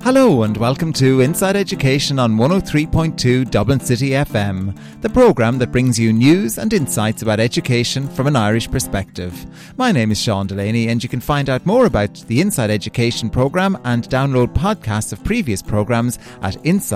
Hello and welcome to Inside Education on 103.2 Dublin City FM, the programme that brings you news and insights about education from an Irish perspective. My name is Sean Delaney and you can find out more about the Inside Education programme and download podcasts of previous programmes at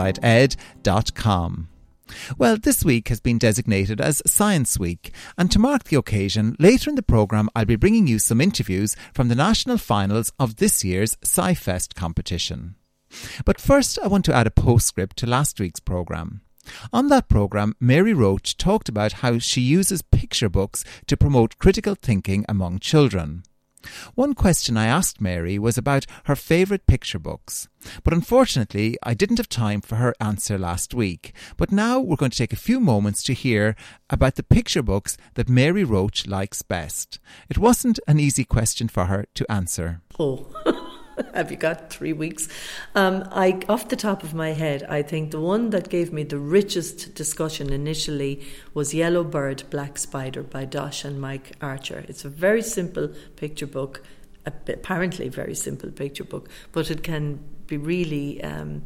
insideed.com. Well, this week has been designated as Science Week, and to mark the occasion, later in the programme I'll be bringing you some interviews from the national finals of this year's SciFest competition. But first I want to add a postscript to last week's programme. On that programme, Mary Roach talked about how she uses picture books to promote critical thinking among children. One question I asked Mary was about her favourite picture books, but unfortunately I didn't have time for her answer last week. But now we're going to take a few moments to hear about the picture books that Mary Roach likes best. It wasn't an easy question for her to answer. Oh, have you got 3 weeks? Off the top of my head, I think the one that gave me the richest discussion initially was Yellow Bird, Black Spider by Dosh and Mike Archer. It's a very simple picture book, apparently very simple picture book, but it can be really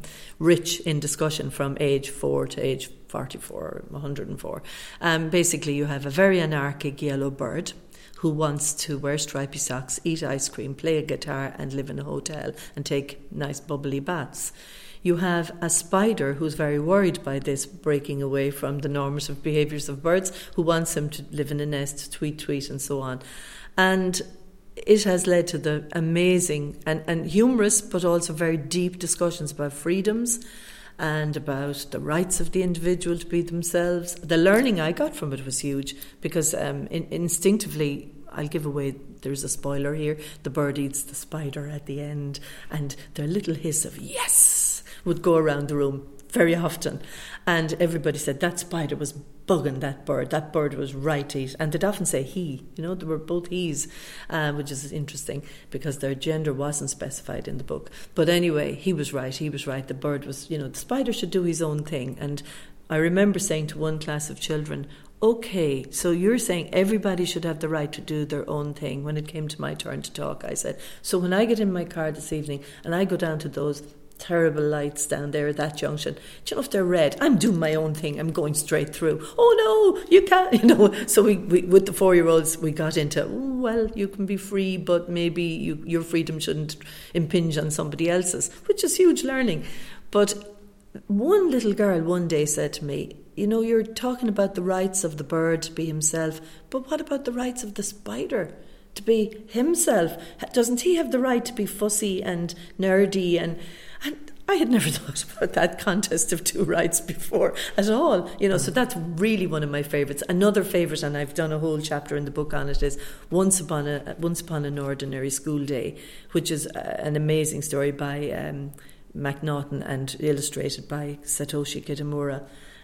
rich in discussion from age 4 to age 44 or 104. Basically, you have a very anarchic yellow bird who wants to wear stripy socks, eat ice cream, play a guitar and live in a hotel and take nice bubbly baths. You have a spider who's very worried by this breaking away from the normative behaviours of birds, who wants him to live in a nest, tweet and so on. And it has led to the amazing and humorous but also very deep discussions about freedoms and about the rights of the individual to be themselves. The learning I got from it was huge because instinctively, I'll give away, there's a spoiler here, the bird eats the spider at the end, and their little hiss of yes would go around the room very often. And everybody said that spider was bugging that bird was right to eat. And they'd often say he, they were both he's, which is interesting because their gender wasn't specified in the book. But anyway, he was right, the bird was, the spider should do his own thing. And I remember saying to one class of children, okay, so you're saying everybody should have the right to do their own thing. When it came to my turn to talk, I said, so when I get in my car this evening and I go down to those terrible lights down there at that junction, do you know if they're red, I'm doing my own thing, I'm going straight through. Oh no, you can't, so we with the 4-year-olds we got into, well, you can be free, but maybe your freedom shouldn't impinge on somebody else's, which is huge learning. But one little girl one day said to me, you're talking about the rights of the bird to be himself, but what about the rights of the spider to be himself? Doesn't he have the right to be fussy and nerdy? And I had never thought about that contest of two rights before at all. So that's really one of my favourites. Another favourite, and I've done a whole chapter in the book on it, is Once Upon an Ordinary School Day, which is an amazing story by MacNaughton and illustrated by Satoshi Kitamura.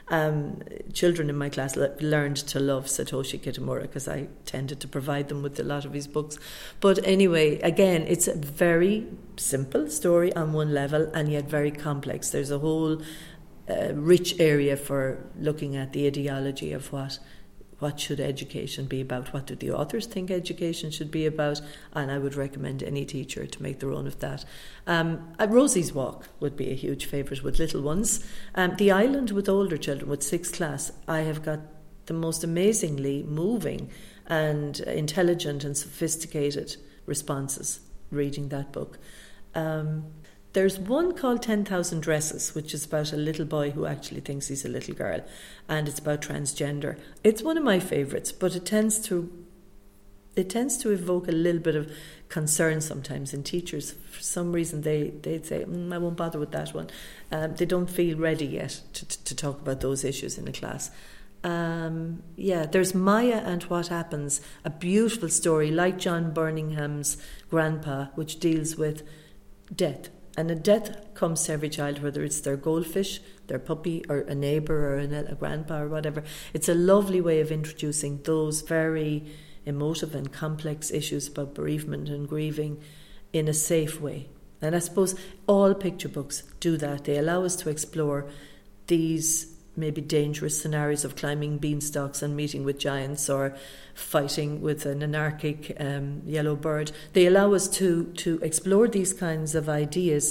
Children in my class learned to love Satoshi Kitamura because I tended to provide them with a lot of his books. But anyway, again, it's a very simple story on one level and yet very complex. There's a whole rich area for looking at the ideology of what should education be about, what do the authors think education should be about, and I would recommend any teacher to make their own of that. Rosie's Walk would be a huge favourite with little ones. The Island with older children, with 6th class, I have got the most amazingly moving and intelligent and sophisticated responses reading that book. There's one called 10,000 Dresses, which is about a little boy who actually thinks he's a little girl, and it's about transgender. It's one of my favourites, but it tends to evoke a little bit of concern sometimes in teachers. For some reason, they'd say, I won't bother with that one. They don't feel ready yet to talk about those issues in a class. There's Maya and What Happens, a beautiful story like John Burningham's Grandpa, which deals with death. And a death comes to every child, whether it's their goldfish, their puppy, or a neighbour, or a grandpa, or whatever. It's a lovely way of introducing those very emotive and complex issues about bereavement and grieving in a safe way. And I suppose all picture books do that. They allow us to explore these maybe dangerous scenarios of climbing beanstalks and meeting with giants or fighting with an anarchic yellow bird. They allow us to explore these kinds of ideas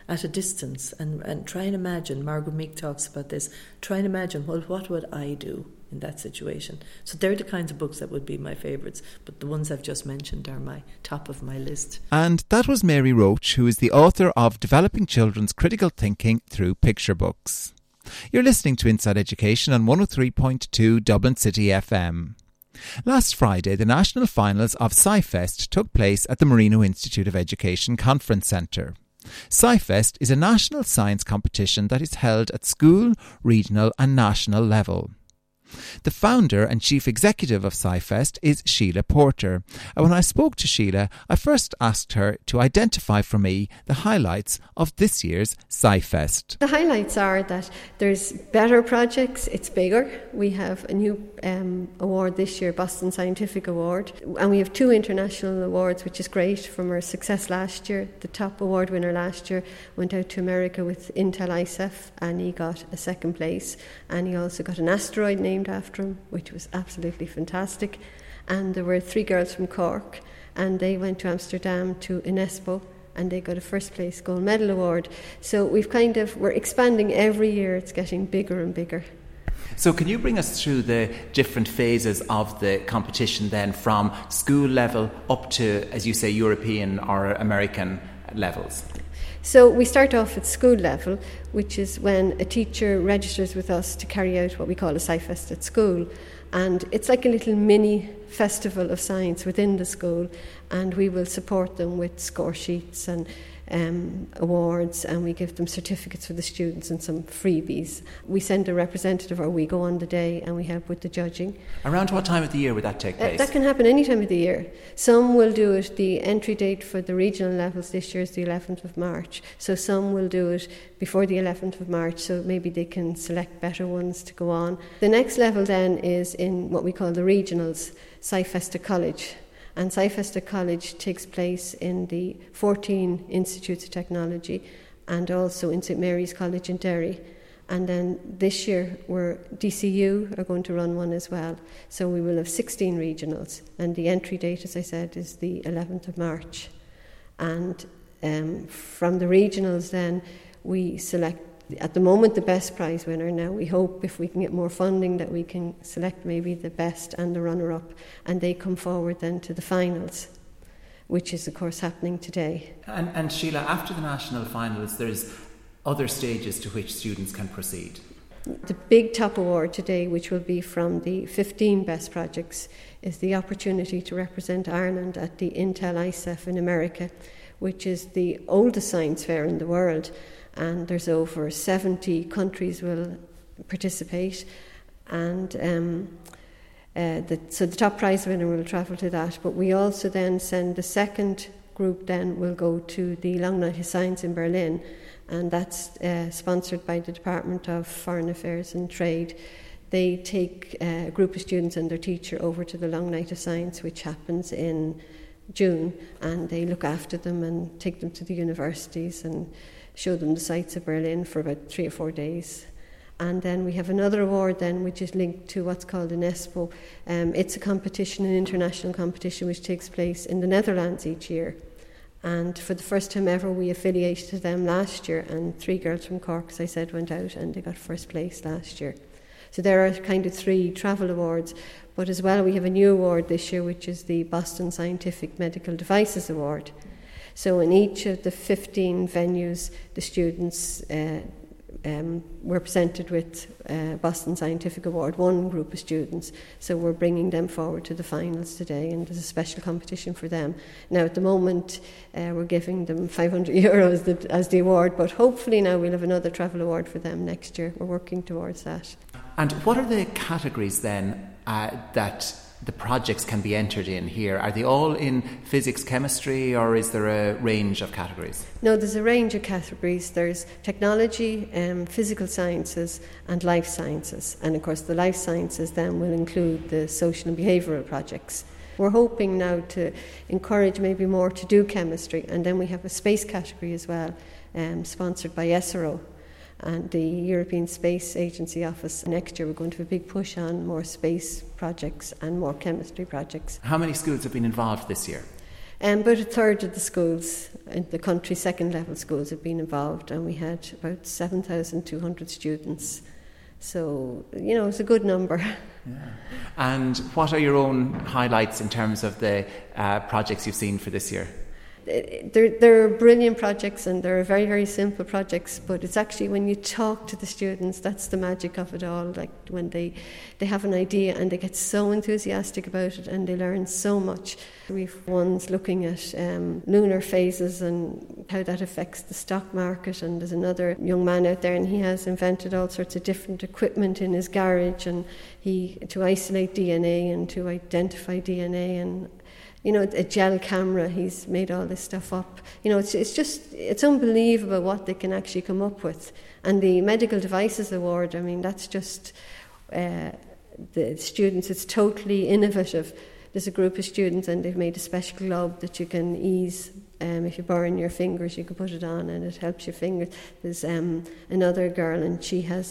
at a distance and try and imagine. Margaret Meek talks about this. Try and imagine, well, what would I do in that situation? So they're the kinds of books that would be my favourites, but the ones I've just mentioned are my top of my list. And that was Mary Roach, who is the author of Developing Children's Critical Thinking Through Picture Books. You're listening to Inside Education on 103.2 Dublin City FM. Last Friday, the national finals of SciFest took place at the Marino Institute of Education Conference Centre. SciFest is a national science competition that is held at school, regional and national level. The founder and chief executive of SciFest is Sheila Porter, and when I spoke to Sheila, I first asked her to identify for me the highlights of this year's SciFest. The highlights are that there's better projects, it's bigger. We have a new award this year, Boston Scientific Award, and we have 2 international awards, which is great from our success last year. The top award winner last year went out to America with Intel ICEF, and he got a second place, and he also got an asteroid named after him, which was absolutely fantastic. And there were 3 girls from Cork, and they went to Amsterdam to Inespo, and they got a first place gold medal award. So we're expanding every year. It's getting bigger and bigger. So can you bring us through the different phases of the competition then, from school level up to, as you say, European or American levels? So we start off at school level, which is when a teacher registers with us to carry out what we call a SciFest at school. And it's like a little mini festival of science within the school, and we will support them with score sheets and awards, and we give them certificates for the students and some freebies. We send a representative, or we go on the day and we help with the judging. Around what time of the year would that take place? That can happen any time of the year. Some will do it, the entry date for the regional levels this year is the 11th of March. So some will do it before the 11th of March, so maybe they can select better ones to go on. The next level then is in what we call the regionals, SciFest College. And SciFest College takes place in the 14 Institutes of Technology and also in St Mary's College in Derry. And then this year, DCU are going to run one as well. So we will have 16 regionals. And the entry date, as I said, is the 11th of March. And from the regionals then, we select, at the moment, the best prize winner. Now we hope if we can get more funding that we can select maybe the best and the runner-up, and they come forward then to the finals, which is of course happening today. And Sheila, after the national finals, there's other stages to which students can proceed. The big top award today, which will be from the 15 best projects, is the opportunity to represent Ireland at the Intel ICEF in America, which is the oldest science fair in the world. And there's over 70 countries will participate, and so the top prize winner will travel to that. But we also then send the second group then will go to the Long Night of Science in Berlin, and that's sponsored by the Department of Foreign Affairs and Trade. They take a group of students and their teacher over to the Long Night of Science, which happens in June, and they look after them and take them to the universities and show them the sights of Berlin for about 3 or 4 days. And then we have another award then, which is linked to what's called Inespo. It's a competition, an international competition, which takes place in the Netherlands each year. And for the first time ever, we affiliated to them last year, and 3 girls from Cork, as I said, went out and they got first place last year. So there are kind of 3 travel awards. But as well, we have a new award this year, which is the Boston Scientific Medical Devices Award. So in each of the 15 venues, the students were presented with Boston Scientific Award, 1 group of students. So we're bringing them forward to the finals today, and there's a special competition for them. Now at the moment, we're giving them €500 as the award, but hopefully now we'll have another travel award for them next year. We're working towards that. And what are the categories then that the projects can be entered in here? Are they all in physics, chemistry, or is there a range of categories? No, there's a range of categories. There's technology, physical sciences and life sciences. And of course the life sciences then will include the social and behavioural projects. We're hoping now to encourage maybe more to do chemistry, and then we have a space category as well, sponsored by ESRO and the European Space Agency office. Next year we're going to have a big push on more space projects and more chemistry projects. How many schools have been involved this year? But a third of the schools in the country, second level schools, have been involved, and we had about 7,200 students. So, it's a good number. Yeah. And what are your own highlights in terms of the projects you've seen for this year? They're brilliant projects, and they're very, very simple projects, but it's actually when you talk to the students, that's the magic of it all. Like when they have an idea and they get so enthusiastic about it and they learn so much. We've ones looking at lunar phases and how that affects the stock market, and there's another young man out there and he has invented all sorts of different equipment in his garage and to isolate DNA and to identify DNA, and a gel camera. He's made all this stuff up. It's unbelievable what they can actually come up with. And the Medical Devices Award, that's just the students. It's totally innovative. There's a group of students and they've made a special glove that you can ease. If you burn your fingers, you can put it on and it helps your fingers. There's another girl and she has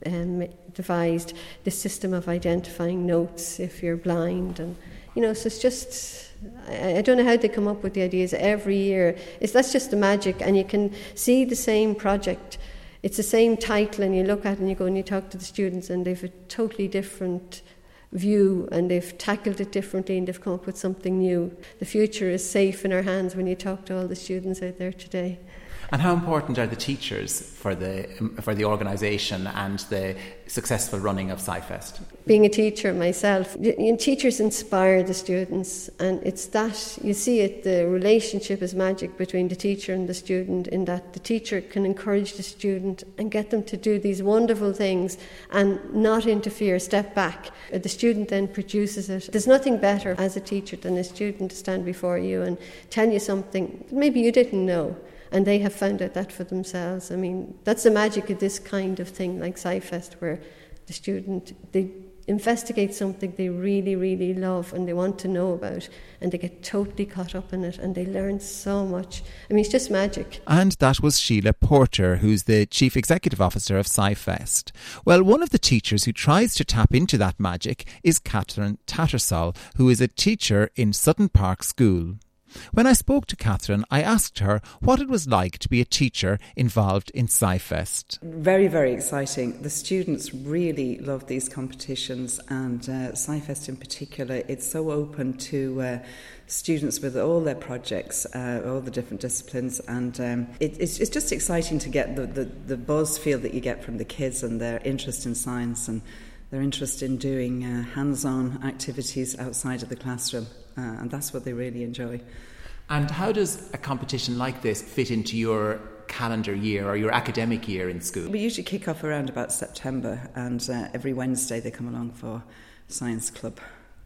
devised the system of identifying notes if you're blind. And, so it's just... I don't know how they come up with the ideas every year. That's just the magic, and you can see the same project. It's the same title, and you look at it and you go and you talk to the students and they've a totally different view and they've tackled it differently and they've come up with something new. The future is safe in our hands when you talk to all the students out there today. And how important are the teachers for the organisation and the successful running of SciFest? Being a teacher myself, teachers inspire the students, and it's that, you see it, the relationship is magic between the teacher and the student, in that the teacher can encourage the student and get them to do these wonderful things and not interfere, step back. The student then produces it. There's nothing better as a teacher than a student to stand before you and tell you something that maybe you didn't know. And they have found out that for themselves. That's the magic of this kind of thing, like SciFest, where the student, they investigate something they really, really love and they want to know about, and they get totally caught up in it and they learn so much. It's just magic. And that was Sheila Porter, who's the Chief Executive Officer of SciFest. Well, one of the teachers who tries to tap into that magic is Catherine Tattersall, who is a teacher in Sutton Park School. When I spoke to Catherine, I asked her what it was like to be a teacher involved in SciFest. Very, very exciting. The students really love these competitions, and SciFest in particular, it's so open to students with all their projects, all the different disciplines, and it's just exciting to get the buzz feel that you get from the kids and their interest in science and their interest in doing hands-on activities outside of the classroom, and that's what they really enjoy. And how does a competition like this fit into your calendar year or your academic year in school? We usually kick off around about September, and every Wednesday they come along for science club.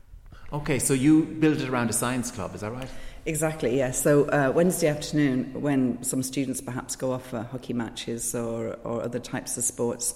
Okay, so you build it around a science club, is that right? Exactly, yes. So Wednesday afternoon, when some students perhaps go off for hockey matches or other types of sports,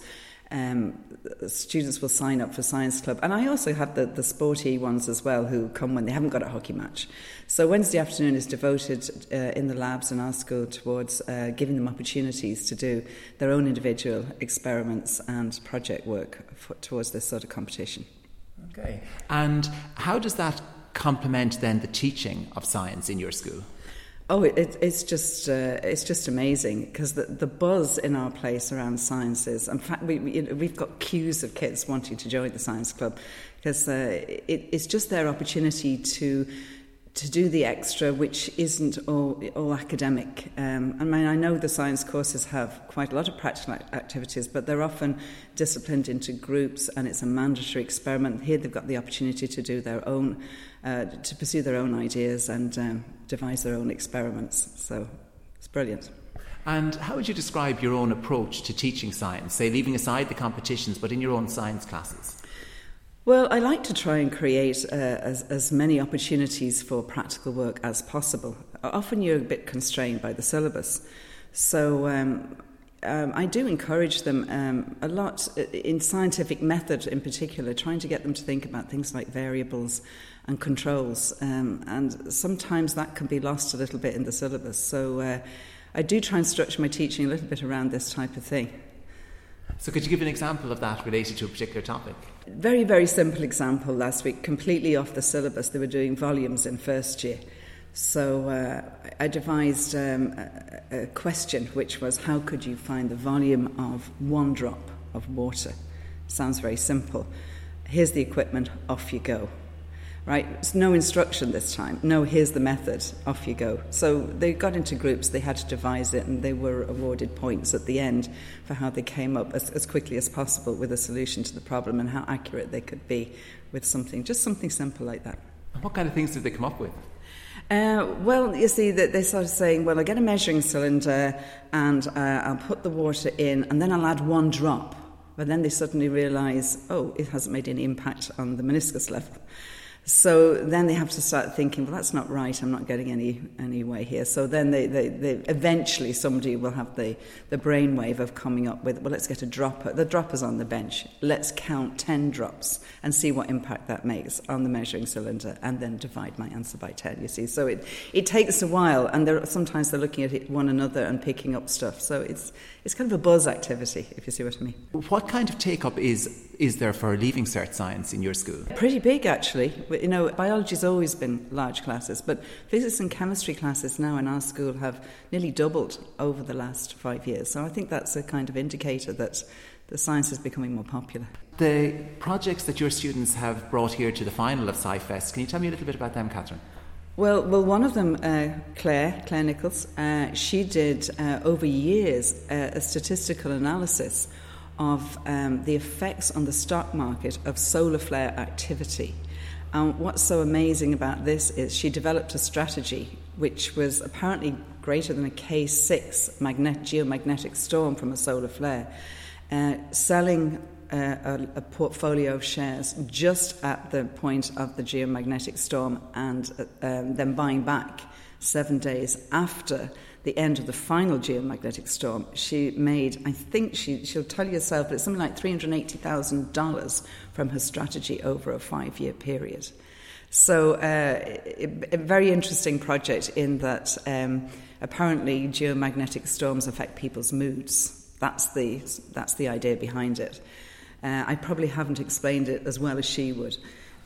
students will sign up for science club, and I also have the sporty ones as well who come when they haven't got a hockey match. So Wednesday afternoon is devoted in the labs in our school towards giving them opportunities to do their own individual experiments and project work towards this sort of competition. Okay, and how does that complement then the teaching of science in your school? Oh, it's just amazing, because the buzz in our place around science is, in fact, we've got queues of kids wanting to join the science club, because it's just their opportunity to do the extra, which isn't all academic. I know the science courses have quite a lot of practical activities, but they're often disciplined into groups, and it's a mandatory experiment. Here they've got the opportunity to do their own, to pursue their own ideas and devise their own experiments. So it's brilliant. And how would you describe your own approach to teaching science, say leaving aside the competitions, but in your own science classes? Well, I like to try and create as many opportunities for practical work as possible. Often you're a bit constrained by the syllabus. So I do encourage them a lot in scientific method in particular, trying to get them to think about things like variables and controls. And sometimes that can be lost a little bit in the syllabus. So I do try and structure my teaching a little bit around this type of thing. So could you give an example of that related to a particular topic? Very, very simple example last week, completely off the syllabus. They were doing volumes in first year. So I devised a question, which was, how could you find the volume of one drop of water? Sounds very simple. Here's the equipment, off you go. Right? It's no instruction this time. No, here's the method, off you go. So they got into groups, they had to devise it, and they were awarded points at the end for how they came up as quickly as possible with a solution to the problem and how accurate they could be with something simple like that. And what kind of things did they come up with? Well, you see, that they started saying, well, I'll get a measuring cylinder and I'll put the water in and then I'll add one drop. But then they suddenly realise, oh, it hasn't made any impact on the meniscus level. So then they have to start thinking, well, that's not right, I'm not getting any way here. So then they eventually somebody will have the brainwave of coming up with, well, let's get a dropper. The dropper's on the bench. Let's count 10 drops and see what impact that makes on the measuring cylinder and then divide my answer by 10, you see. So it takes a while, and sometimes they're looking at one another and picking up stuff. So it's kind of a buzz activity, if you see what I mean. What kind of take-up is there for Leaving Cert Science in your school? Pretty big, actually. You know, biology's always been large classes, but physics and chemistry classes now in our school have nearly doubled over the last 5 years. So I think that's a kind of indicator that the science is becoming more popular. The projects that your students have brought here to the final of SciFest, can you tell me a little bit about them, Catherine? Well, one of them, Claire Nichols, she did over years a statistical analysis of the effects on the stock market of solar flare activity. And what's so amazing about this is she developed a strategy which was apparently greater than a K6 geomagnetic storm from a solar flare, selling a portfolio of shares just at the point of the geomagnetic storm and then buying back 7 days after the end of the final geomagnetic storm. She made, I think she'll tell you herself, but it's something like $380,000 from her strategy over a 5-year period. So a very interesting project in that apparently geomagnetic storms affect people's moods. That's the idea behind it. I probably haven't explained it as well as she would.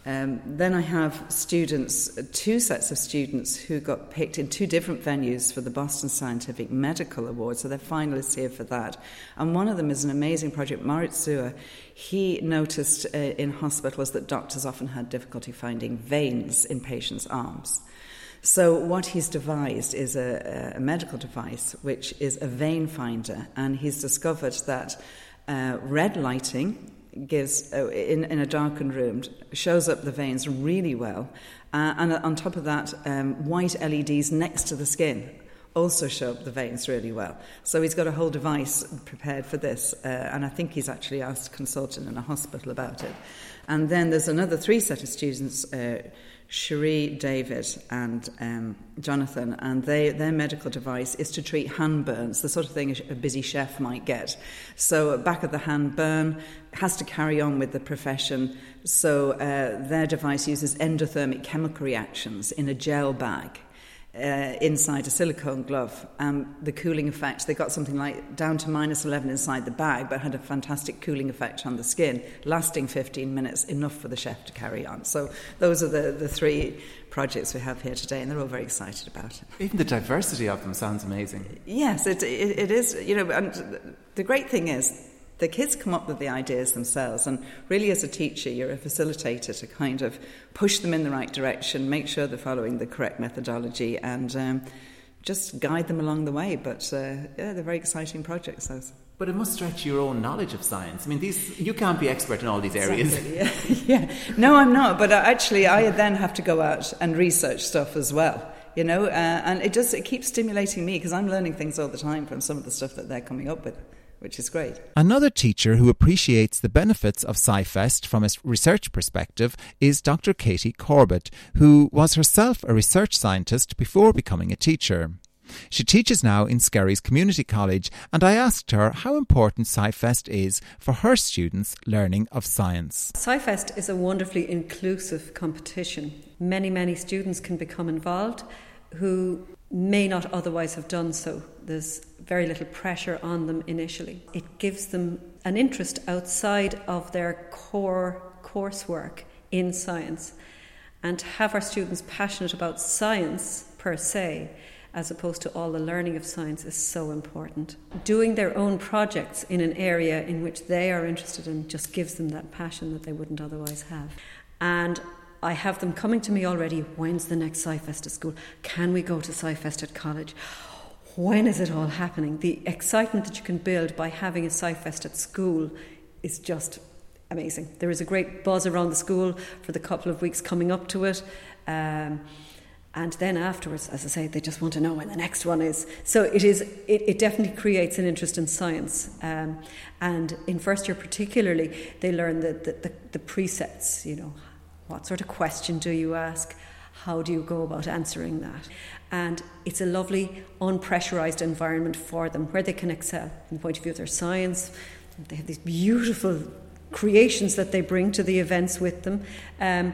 Then I have students, 2 sets of students who got picked in 2 different venues for the Boston Scientific Medical Award, so they're finalists here for that. And one of them is an amazing project, Moritz Suhr. He noticed in hospitals that doctors often had difficulty finding veins in patients' arms. So what he's devised is a medical device, which is a vein finder, and he's discovered that red lighting gives, in a darkened room, shows up the veins really well. And on top of that, white LEDs next to the skin also show up the veins really well. So he's got a whole device prepared for this, and I think he's actually asked a consultant in a hospital about it. And then there's another 3 set of students, Cherie, David and Jonathan, and their medical device is to treat hand burns, the sort of thing a busy chef might get. So back of the hand burn has to carry on with the profession, so their device uses endothermic chemical reactions in a gel bag inside a silicone glove. The cooling effect, they got something like down to -11 inside the bag, but had a fantastic cooling effect on the skin, lasting 15 minutes, enough for the chef to carry on. So those are the 3 projects we have here today, and they're all very excited about it. Even the diversity of them sounds amazing. Yes, it is. You know, and the great thing is, the kids come up with the ideas themselves, and really as a teacher you're a facilitator to kind of push them in the right direction, make sure they're following the correct methodology, and just guide them along the way. But they're very exciting projects, those. But it must stretch your own knowledge of science. I mean, you can't be expert in all these areas. Exactly, yeah. No, I'm not, but actually I then have to go out and research stuff as well. You know, and it keeps stimulating me, because I'm learning things all the time from some of the stuff that they're coming up with, which is great. Another teacher who appreciates the benefits of SciFest from a research perspective is Dr. Katie Corbett, who was herself a research scientist before becoming a teacher. She teaches now in Skerries Community College, and I asked her how important SciFest is for her students' learning of science. SciFest is a wonderfully inclusive competition. Many students can become involved who may not otherwise have done so. There's very little pressure on them initially. It gives them an interest outside of their core coursework in science. And to have our students passionate about science per se, as opposed to all the learning of science, is so important. Doing their own projects in an area in which they are interested in just gives them that passion that they wouldn't otherwise have. And I have them coming to me already, when's the next SciFest at school? Can we go to SciFest at college? When is it all happening? The excitement that you can build by having a SciFest at school is just amazing. There is a great buzz around the school for the couple of weeks coming up to it. And then afterwards, as I say, they just want to know when the next one is. So it definitely creates an interest in science. And in first year particularly, they learn the presets, you know. What sort of question do you ask? How do you go about answering that? And it's a lovely, unpressurised environment for them where they can excel from the point of view of their science. They have these beautiful creations that they bring to the events with them. And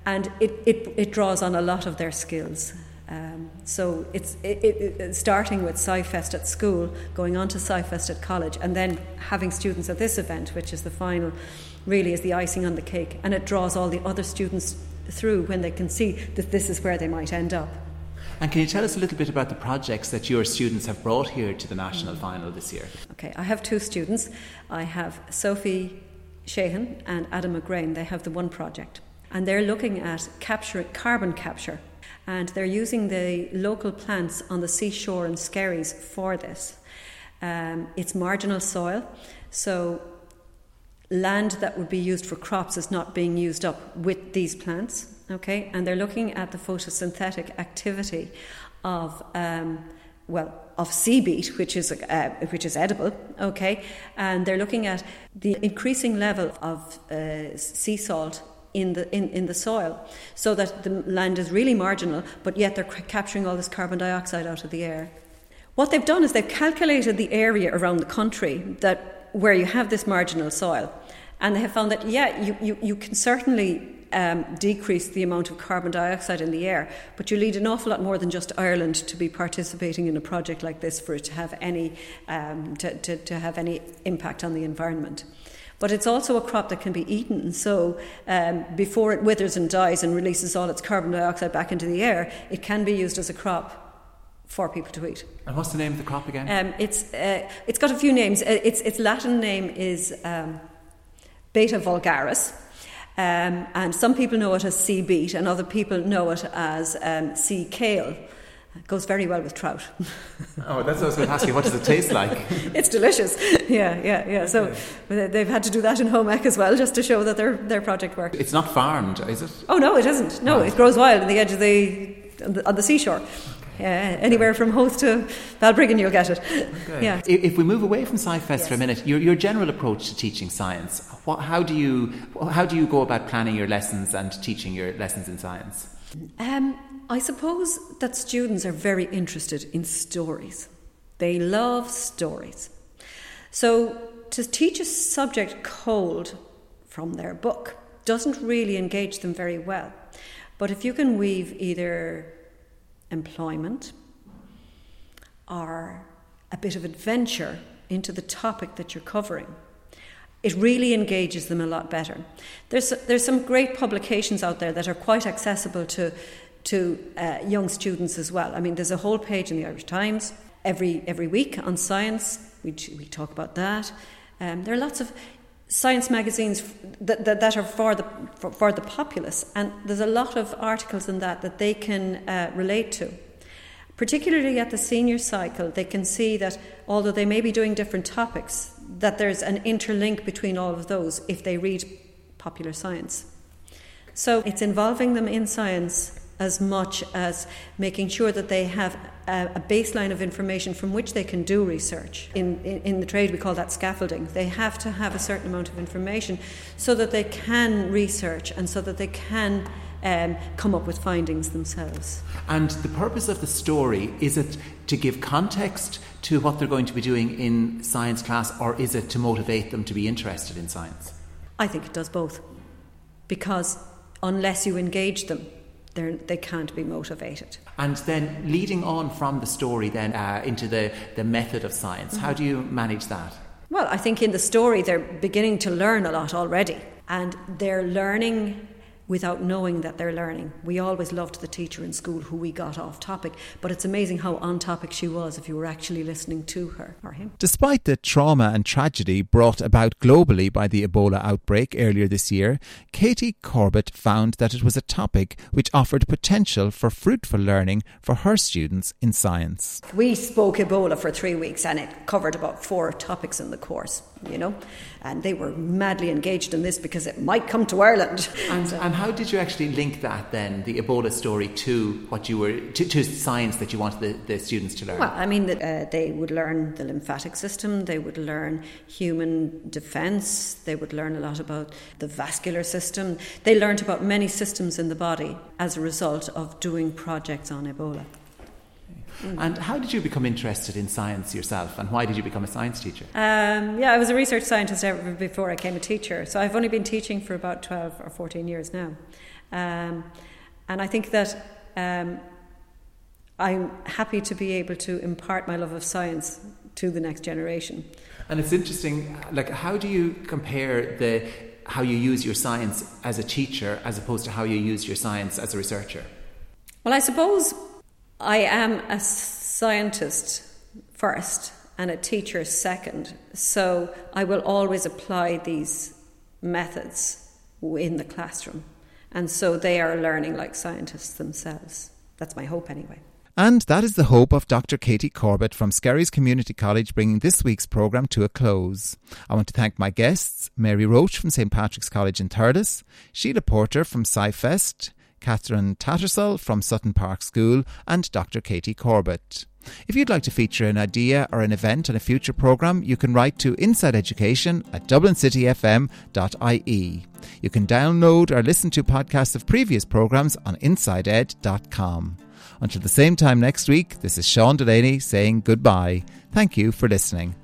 it draws on a lot of their skills. So it's starting with SciFest at school, going on to SciFest at college, and then having students at this event, which is the final, really is the icing on the cake. And it draws all the other students through when they can see that this is where they might end up. And can you tell us a little bit about the projects that your students have brought here to the national final this year? Okay, I have 2 students. I have Sophie Sheehan and Adam McGrain. They have the one project. And they're looking at carbon capture. And they're using the local plants on the seashore in Skerries for this. It's marginal soil, so land that would be used for crops is not being used up with these plants, okay? And they're looking at the photosynthetic activity of sea beet, which is edible, okay? And they're looking at the increasing level of sea salt in the soil, so that the land is really marginal, but yet they're capturing all this carbon dioxide out of the air. What they've done is they've calculated the area around the country where you have this marginal soil, and they have found that you can certainly decrease the amount of carbon dioxide in the air, but you need an awful lot more than just Ireland to be participating in a project like this for it to have any to have any impact on the environment. But it's also a crop that can be eaten, so before it withers and dies and releases all its carbon dioxide back into the air, it can be used as a crop for people to eat. And what's the name of the crop again? It's got a few names. Its Latin name is Beta vulgaris, and some people know it as sea beet, and other people know it as sea kale. It goes very well with trout. Oh, that's what I was going to ask you. What does it taste like? It's delicious. Yeah. So they've had to do that in home ec as well, just to show that their project worked. It's not farmed, is it? Oh no, it isn't. No, it grows wild on the edge of on the seashore. Anywhere from Howth to Balbriggan, you'll get it. Okay. Yeah. If we move away from SciFest for a minute, your general approach to teaching science. How do you go about planning your lessons and teaching your lessons in science? I suppose that students are very interested in stories. They love stories. So to teach a subject cold from their book doesn't really engage them very well. But if you can weave either employment or a bit of adventure into the topic that you're covering, it really engages them a lot better. There's some great publications out there that are quite accessible to young students as well. I mean, there's a whole page in the Irish Times every week on science. We talk about that. There are lots of science magazines that are for the populace, and there's a lot of articles in that they can relate to. Particularly at the senior cycle, they can see that although they may be doing different topics, that there's an interlink between all of those if they read popular science. So it's involving them in science as much as making sure that they have a baseline of information from which they can do research. In the trade we call that scaffolding. They have to have a certain amount of information so that they can research and so that they can come up with findings themselves. And the purpose of the story, is it to give context to what they're going to be doing in science class, or is it to motivate them to be interested in science? I think it does both, because unless you engage them, they can't be motivated. And then leading on from the story then into the method of science, how do you manage that? Well, I think in the story they're beginning to learn a lot already, and they're learning without knowing that they're learning. We always loved the teacher in school who we got off topic, but it's amazing how on topic she was if you were actually listening to her or him. Despite the trauma and tragedy brought about globally by the Ebola outbreak earlier this year, Katie Corbett found that it was a topic which offered potential for fruitful learning for her students in science. We spoke Ebola for 3 weeks and it covered about 4 topics in the course, and they were madly engaged in this because it might come to Ireland. And how did you actually link that then, the Ebola story, to what you were to science that you wanted the students to learn? Well, I mean, they would learn the lymphatic system, they would learn human defence, they would learn a lot about the vascular system. They learned about many systems in the body as a result of doing projects on Ebola. And how did you become interested in science yourself, and why did you become a science teacher? I was a research scientist before I became a teacher, so I've only been teaching for about 12 or 14 years now. And I think that I'm happy to be able to impart my love of science to the next generation. And it's interesting, how do you compare how you use your science as a teacher as opposed to how you use your science as a researcher? Well, I suppose I am a scientist first and a teacher second, so I will always apply these methods in the classroom, and so they are learning like scientists themselves. That's my hope anyway. And that is the hope of Dr. Katie Corbett from Skerries Community College, bringing this week's programme to a close. I want to thank my guests, Mary Roach from St. Patrick's College in Thurles, Sheila Porter from SciFest, Catherine Tattersall from Sutton Park School, and Dr. Katie Corbett. If you'd like to feature an idea or an event on a future programme, you can write to insideeducation@dublincityfm.ie. You can download or listen to podcasts of previous programmes on insideed.com. Until the same time next week, this is Sean Delaney saying goodbye. Thank you for listening.